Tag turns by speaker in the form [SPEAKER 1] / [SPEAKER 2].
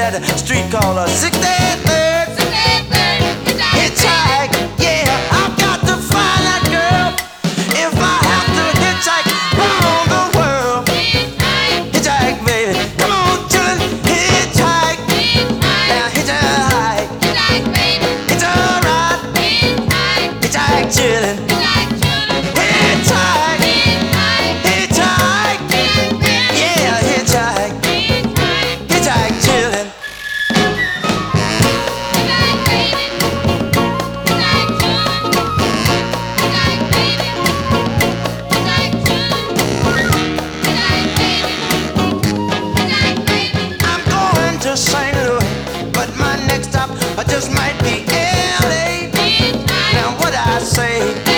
[SPEAKER 1] at a street called a 63rd. Hitchhike, yeah, I've got to find that girl. If I have to hitchhike around the world. Hitchhike, baby, come on, chillin'. Hitchhike, now hitchhike. It's alright. Hitchhike, chillin'. Hitchhike, hitchhike, yeah, hitchhike. Hitchhike, chillin'. I'm going to St. Louis, but my next stop just might be LA. Now what I say?